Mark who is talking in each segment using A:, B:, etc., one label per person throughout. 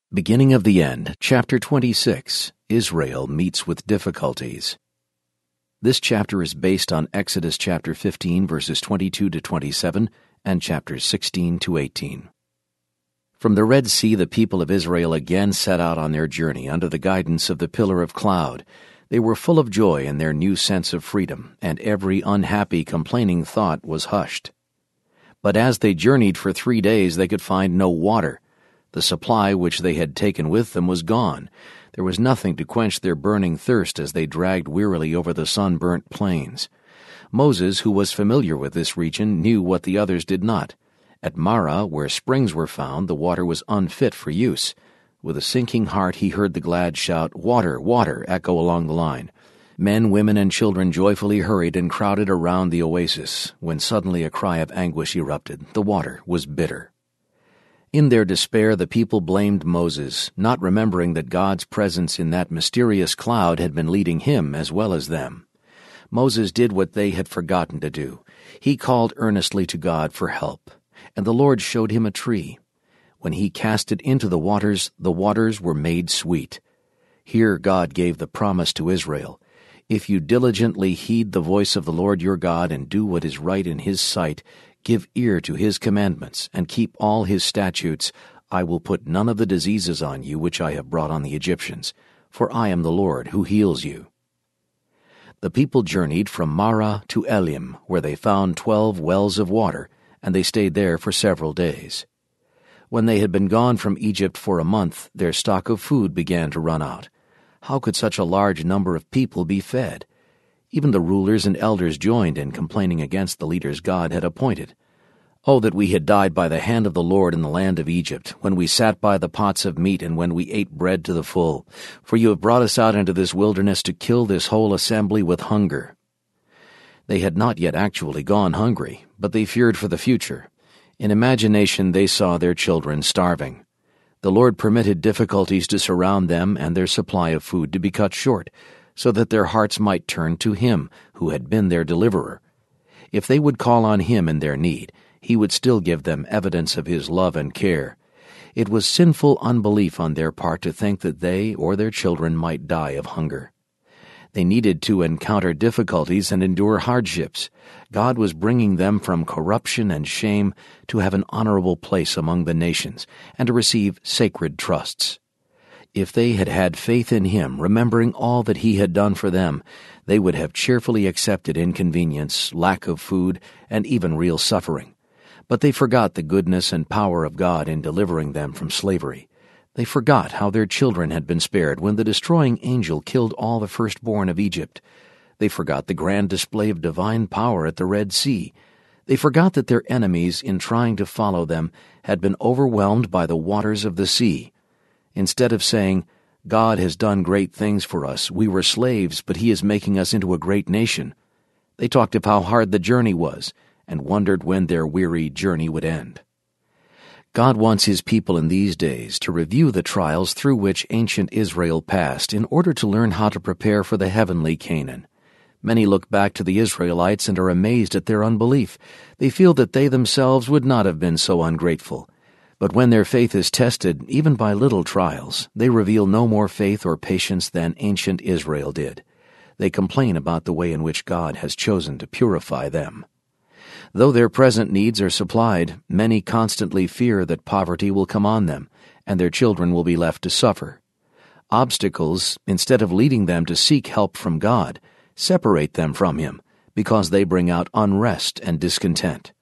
A: Beginning of the End, Chapter 26, Israel Meets with Difficulties. This chapter is based on Exodus chapter 15, verses 22 to 27, and chapters 16 to 18. From the Red Sea, the people of Israel again set out on their journey under the guidance of the pillar of cloud. They were full of joy in their new sense of freedom, and every unhappy, complaining thought was hushed. But as they journeyed for 3 days, they could find no water. The supply which they had taken with them was gone. There was nothing to quench their burning thirst as they dragged wearily over the sun-burnt plains. Moses, who was familiar with this region, knew what the others did not. At Marah, where springs were found, the water was unfit for use. With a sinking heart he heard the glad shout, "Water, water," echo along the line. Men, women, and children joyfully hurried and crowded around the oasis, when suddenly a cry of anguish erupted. The water was bitter. In their despair, the people blamed Moses, not remembering that God's presence in that mysterious cloud had been leading him as well as them. Moses did what they had forgotten to do. He called earnestly to God for help, and the Lord showed him a tree. When he cast it into the waters were made sweet. Here God gave the promise to Israel, "If you diligently heed the voice of the Lord your God and do what is right in his sight, give ear to his commandments, and keep all his statutes, I will put none of the diseases on you which I have brought on the Egyptians, for I am the Lord who heals you." The people journeyed from Marah to Elim, where they found 12 wells of water, and they stayed there for several days. When they had been gone from Egypt for a month, their stock of food began to run out. How could such a large number of people be fed? Even the rulers and elders joined in complaining against the leaders God had appointed. "Oh, that we had died by the hand of the Lord in the land of Egypt, when we sat by the pots of meat and when we ate bread to the full. For you have brought us out into this wilderness to kill this whole assembly with hunger." They had not yet actually gone hungry, but they feared for the future. In imagination they saw their children starving. The Lord permitted difficulties to surround them and their supply of food to be cut short, so that their hearts might turn to Him who had been their deliverer. If they would call on Him in their need, He would still give them evidence of His love and care. It was sinful unbelief on their part to think that they or their children might die of hunger. They needed to encounter difficulties and endure hardships. God was bringing them from corruption and shame to have an honorable place among the nations and to receive sacred trusts. If they had had faith in Him, remembering all that He had done for them, they would have cheerfully accepted inconvenience, lack of food, and even real suffering. But they forgot the goodness and power of God in delivering them from slavery. They forgot how their children had been spared when the destroying angel killed all the firstborn of Egypt. They forgot the grand display of divine power at the Red Sea. They forgot that their enemies, in trying to follow them, had been overwhelmed by the waters of the sea. Instead of saying, "God has done great things for us. We were slaves, but He is making us into a great nation," they talked of how hard the journey was and wondered when their weary journey would end. God wants His people in these days to review the trials through which ancient Israel passed in order to learn how to prepare for the heavenly Canaan. Many look back to the Israelites and are amazed at their unbelief. They feel that they themselves would not have been so ungrateful. But when their faith is tested, even by little trials, they reveal no more faith or patience than ancient Israel did. They complain about the way in which God has chosen to purify them. Though their present needs are supplied, many constantly fear that poverty will come on them, and their children will be left to suffer. Obstacles, instead of leading them to seek help from God, separate them from Him, because they bring out unrest and discontent.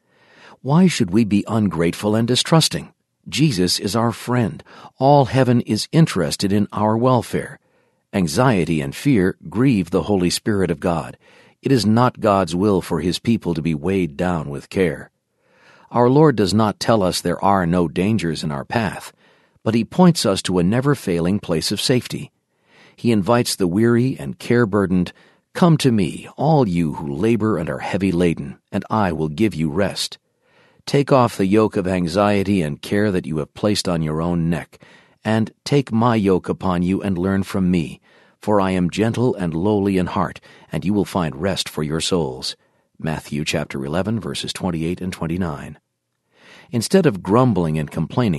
A: Why should we be ungrateful and distrusting? Jesus is our friend. All heaven is interested in our welfare. Anxiety and fear grieve the Holy Spirit of God. It is not God's will for His people to be weighed down with care. Our Lord does not tell us there are no dangers in our path, but He points us to a never-failing place of safety. He invites the weary and care-burdened, "Come to me, all you who labor and are heavy laden, and I will give you rest." Take off the yoke of anxiety and care that you have placed on your own neck, and take my yoke upon you and learn from me, for I am gentle and lowly in heart, and you will find rest for your souls. Matthew chapter 11, verses 28 and 29. Instead of grumbling and complaining,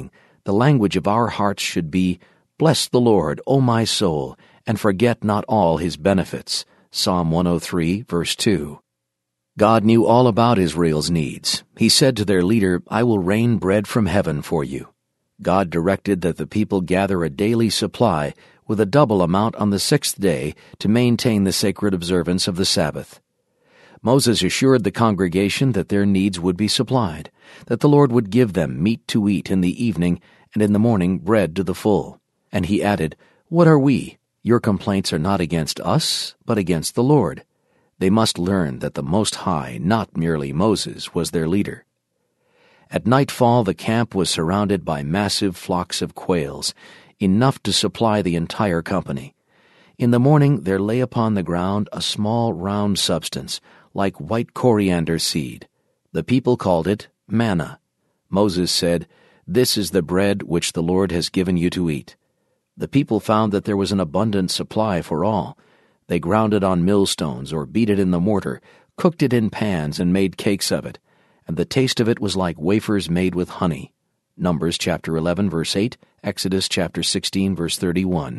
A: The language of our hearts should be, "Bless the Lord, O my soul, and forget not all his benefits." Psalm 103, verse 2. God knew all about Israel's needs. He said to their leader, "I will rain bread from heaven for you." God directed that the people gather a daily supply with a double amount on the sixth day to maintain the sacred observance of the Sabbath. Moses assured the congregation that their needs would be supplied, that the Lord would give them meat to eat in the evening, and in the morning bread to the full. And he added, "What are we? Your complaints are not against us, but against the Lord." They must learn that the Most High, not merely Moses, was their leader. At nightfall the camp was surrounded by massive flocks of quails, enough to supply the entire company. In the morning there lay upon the ground a small round substance, like white coriander seed. The people called it manna. Moses said, "This is the bread which the Lord has given you to eat." The people found that there was an abundant supply for all. They ground it on millstones or beat it in the mortar, cooked it in pans and made cakes of it, and the taste of it was like wafers made with honey. Numbers chapter 11, verse 8, Exodus chapter 16, verse 31.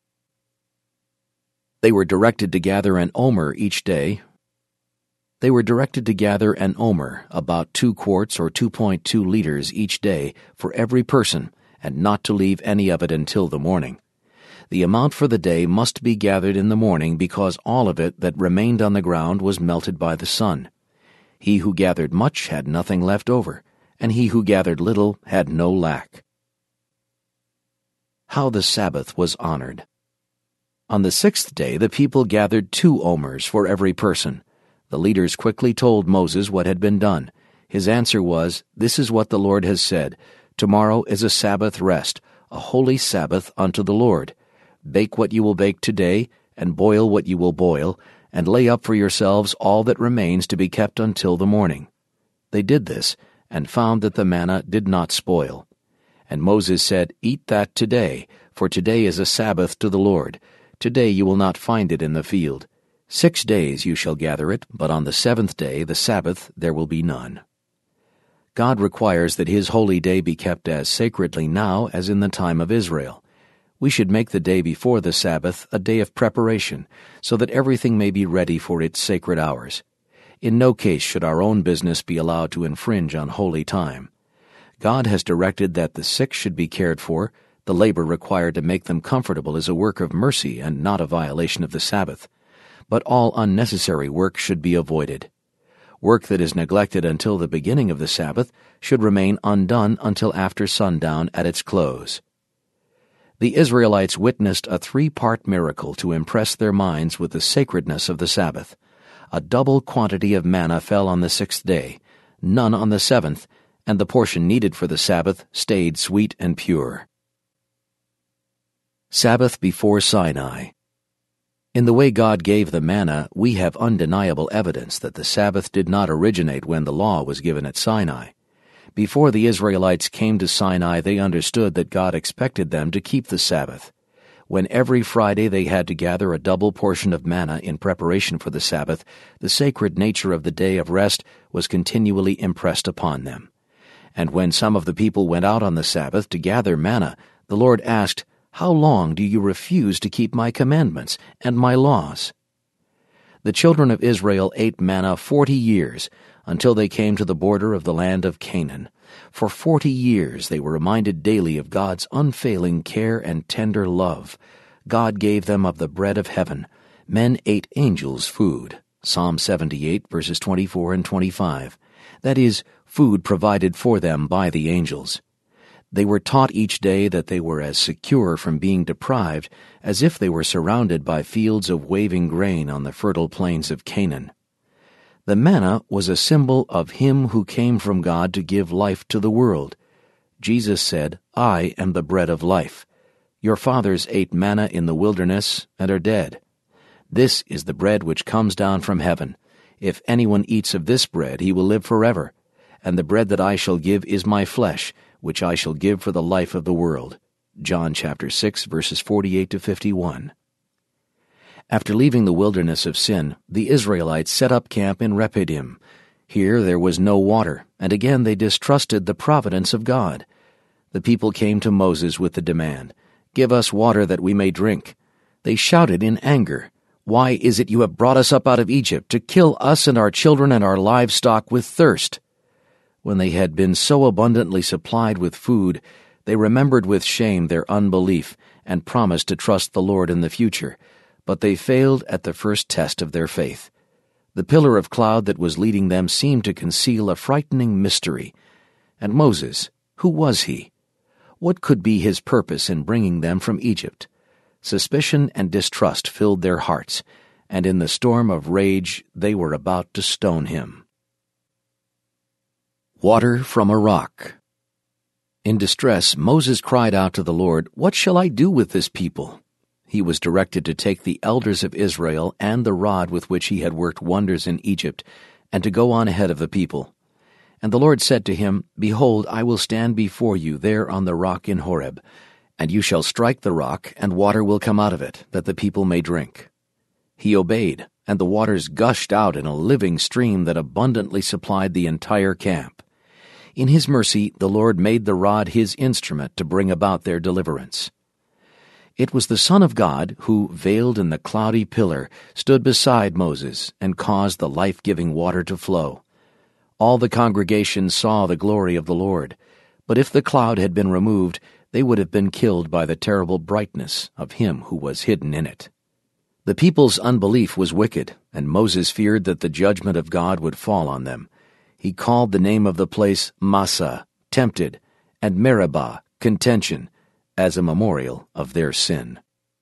A: They were directed to gather an omer each day. They were directed to gather an omer, about 2 quarts or 2.2 liters each day for every person, and not to leave any of it until the morning. The amount for the day must be gathered in the morning because all of it that remained on the ground was melted by the sun. He who gathered much had nothing left over, and he who gathered little had no lack. How the Sabbath was honored. On the sixth day the people gathered 2 omers for every person. The leaders quickly told Moses what had been done. His answer was, "This is what the Lord has said. Tomorrow is a Sabbath rest, a holy Sabbath unto the Lord. Bake what you will bake today, and boil what you will boil, and lay up for yourselves all that remains to be kept until the morning." They did this, and found that the manna did not spoil. And Moses said, "Eat that today, for today is a Sabbath to the Lord. Today you will not find it in the field. 6 days you shall gather it, but on the 7th day, the Sabbath, there will be none." God requires that his holy day be kept as sacredly now as in the time of Israel. We should make the day before the Sabbath a day of preparation, so that everything may be ready for its sacred hours. In no case should our own business be allowed to infringe on holy time. God has directed that the sick should be cared for. The labor required to make them comfortable is a work of mercy and not a violation of the Sabbath. But all unnecessary work should be avoided. Work that is neglected until the beginning of the Sabbath should remain undone until after sundown at its close. The Israelites witnessed a 3-part miracle to impress their minds with the sacredness of the Sabbath. A double quantity of manna fell on the 6th day, none on the 7th, and the portion needed for the Sabbath stayed sweet and pure. Sabbath before Sinai. In the way God gave the manna, we have undeniable evidence that the Sabbath did not originate when the law was given at Sinai. Before the Israelites came to Sinai, they understood that God expected them to keep the Sabbath. When every Friday they had to gather a double portion of manna in preparation for the Sabbath, the sacred nature of the day of rest was continually impressed upon them. And when some of the people went out on the Sabbath to gather manna, the Lord asked, "How long do you refuse to keep my commandments and my laws?" The children of Israel ate manna 40 years, until they came to the border of the land of Canaan. For 40 years they were reminded daily of God's unfailing care and tender love. God gave them of the bread of heaven. Men ate angels' food. Psalm 78, verses 24 and 25. That is, food provided for them by the angels. They were taught each day that they were as secure from being deprived as if they were surrounded by fields of waving grain on the fertile plains of Canaan. The manna was a symbol of him who came from God to give life to the world. Jesus said, "I am the bread of life. Your fathers ate manna in the wilderness and are dead. This is the bread which comes down from heaven. If anyone eats of this bread, he will live forever. And the bread that I shall give is my flesh, which I shall give for the life of the world." John chapter 6, verses 48 to 51. After leaving the wilderness of Sin, the Israelites set up camp in Rephidim. Here there was no water, and again they distrusted the providence of God. The people came to Moses with the demand, "Give us water that we may drink." They shouted in anger, "Why is it you have brought us up out of Egypt to kill us and our children and our livestock with thirst?" When they had been so abundantly supplied with food, they remembered with shame their unbelief and promised to trust the Lord in the future, but they failed at the first test of their faith. The pillar of cloud that was leading them seemed to conceal a frightening mystery. And Moses, who was he? What could be his purpose in bringing them from Egypt? Suspicion and distrust filled their hearts, and in the storm of rage they were about to stone him. Water from a rock. In distress, Moses cried out to the Lord, "What shall I do with this people?" He was directed to take the elders of Israel and the rod with which he had worked wonders in Egypt, and to go on ahead of the people. And the Lord said to him, "Behold, I will stand before you there on the rock in Horeb, and you shall strike the rock, and water will come out of it, that the people may drink." He obeyed, and the waters gushed out in a living stream that abundantly supplied the entire camp. In his mercy, the Lord made the rod his instrument to bring about their deliverance. It was the Son of God who, veiled in the cloudy pillar, stood beside Moses and caused the life-giving water to flow. All the congregation saw the glory of the Lord, but if the cloud had been removed, they would have been killed by the terrible brightness of him who was hidden in it. The people's unbelief was wicked, and Moses feared that the judgment of God would fall on them. He called the name of the place Massah, tempted, and Meribah, contention, as a memorial of their sin.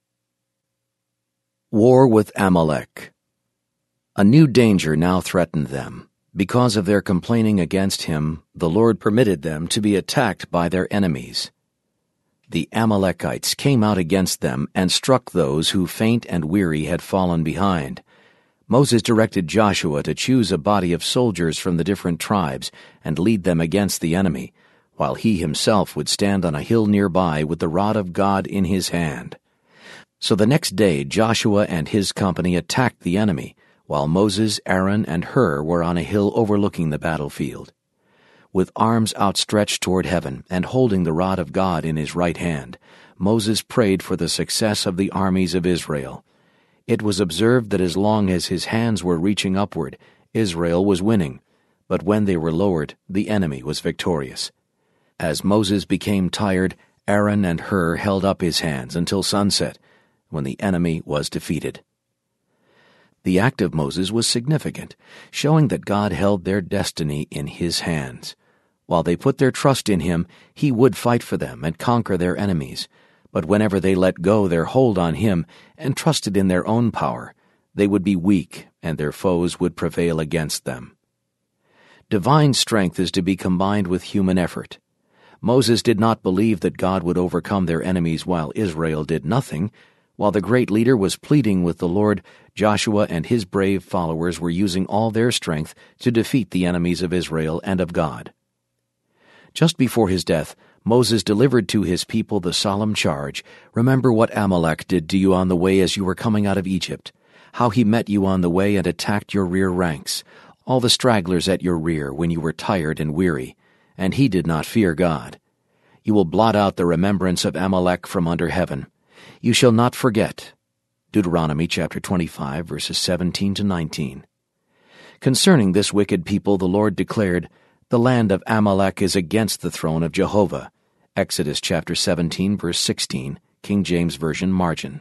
A: War with Amalek. A new danger now threatened them. Because of their complaining against him, the Lord permitted them to be attacked by their enemies. The Amalekites came out against them and struck those who faint and weary had fallen behind. Moses directed Joshua to choose a body of soldiers from the different tribes and lead them against the enemy, while he himself would stand on a hill nearby with the rod of God in his hand. So the next day Joshua and his company attacked the enemy, while Moses, Aaron, and Hur were on a hill overlooking the battlefield. With arms outstretched toward heaven and holding the rod of God in his right hand, Moses prayed for the success of the armies of Israel. It was observed that as long as his hands were reaching upward, Israel was winning, but when they were lowered, the enemy was victorious. As Moses became tired, Aaron and Hur held up his hands until sunset, when the enemy was defeated. The act of Moses was significant, showing that God held their destiny in his hands. While they put their trust in him, he would fight for them and conquer their enemies. But whenever they let go their hold on him and trusted in their own power, they would be weak and their foes would prevail against them. Divine strength is to be combined with human effort. Moses did not believe that God would overcome their enemies while Israel did nothing. While the great leader was pleading with the Lord, Joshua and his brave followers were using all their strength to defeat the enemies of Israel and of God. Just before his death, Moses delivered to his people the solemn charge, "Remember what Amalek did to you on the way as you were coming out of Egypt, how he met you on the way and attacked your rear ranks, all the stragglers at your rear when you were tired and weary, and he did not fear God. You will blot out the remembrance of Amalek from under heaven. You shall not forget." Deuteronomy chapter 25, verses 17 to 19. Concerning this wicked people, the Lord declared, "The land of Amalek is against the throne of Jehovah." Exodus chapter 17, verse 16, King James Version margin.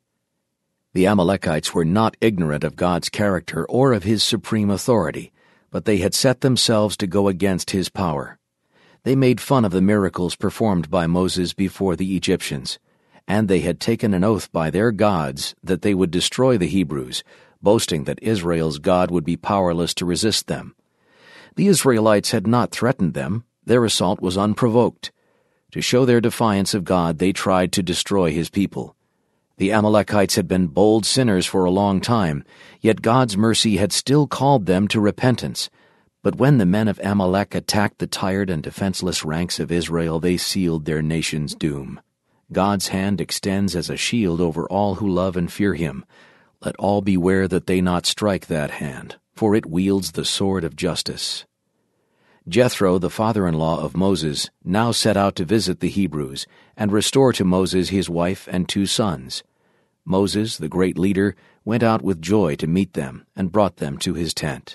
A: The Amalekites were not ignorant of God's character or of his supreme authority, but they had set themselves to go against his power. They made fun of the miracles performed by Moses before the Egyptians, and they had taken an oath by their gods that they would destroy the Hebrews, boasting that Israel's God would be powerless to resist them. The Israelites had not threatened them. Their assault was unprovoked. To show their defiance of God, they tried to destroy his people. The Amalekites had been bold sinners for a long time, yet God's mercy had still called them to repentance. But when the men of Amalek attacked the tired and defenseless ranks of Israel, they sealed their nation's doom. God's hand extends as a shield over all who love and fear him. Let all beware that they not strike that hand, for it wields the sword of justice. Jethro, the father-in-law of Moses, now set out to visit the Hebrews and restore to Moses his wife and 2 sons. Moses, the great leader, went out with joy to meet them and brought them to his tent.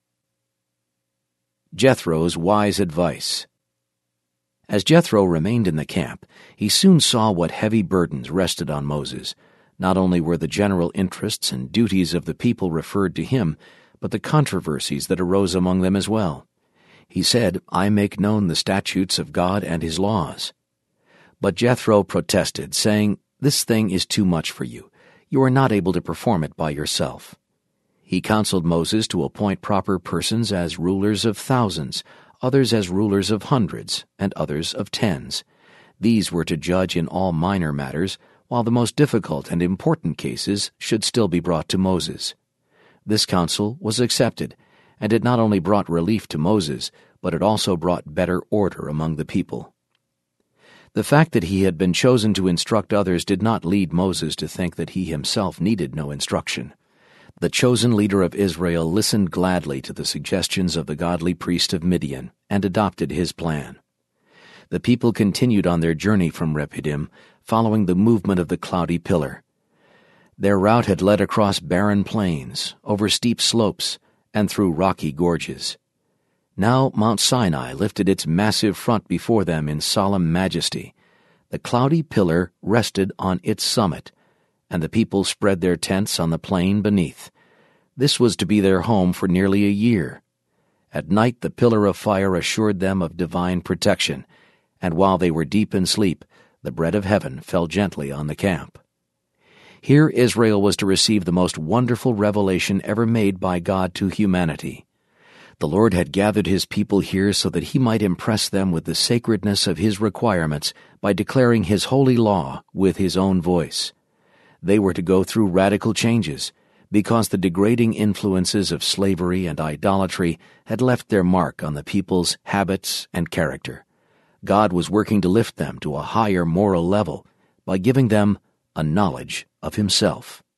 A: Jethro's wise advice. As Jethro remained in the camp, he soon saw what heavy burdens rested on Moses. Not only were the general interests and duties of the people referred to him, but the controversies that arose among them as well. He said, "I make known the statutes of God and his laws." But Jethro protested, saying, "This thing is too much for you. You are not able to perform it by yourself." He counseled Moses to appoint proper persons as rulers of thousands, others as rulers of hundreds, and others of tens. These were to judge in all minor matters, while the most difficult and important cases should still be brought to Moses. This counsel was accepted, and it not only brought relief to Moses, but it also brought better order among the people. The fact that he had been chosen to instruct others did not lead Moses to think that he himself needed no instruction. The chosen leader of Israel listened gladly to the suggestions of the godly priest of Midian and adopted his plan. The people continued on their journey from Rephidim, following the movement of the cloudy pillar. Their route had led across barren plains, over steep slopes, and through rocky gorges. Now Mount Sinai lifted its massive front before them in solemn majesty. The cloudy pillar rested on its summit, and the people spread their tents on the plain beneath. This was to be their home for nearly a year. At night the pillar of fire assured them of divine protection, and while they were deep in sleep, the bread of heaven fell gently on the camp. Here Israel was to receive the most wonderful revelation ever made by God to humanity. The Lord had gathered his people here so that he might impress them with the sacredness of his requirements by declaring his holy law with his own voice. They were to go through radical changes, because the degrading influences of slavery and idolatry had left their mark on the people's habits and character. God was working to lift them to a higher moral level by giving them a knowledge of himself.